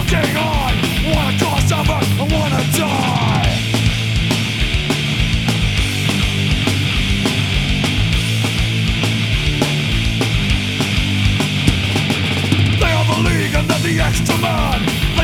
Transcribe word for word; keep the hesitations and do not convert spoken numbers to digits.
fucking on. Wanna cause havoc, I wanna die. They are the League and they're the extra man.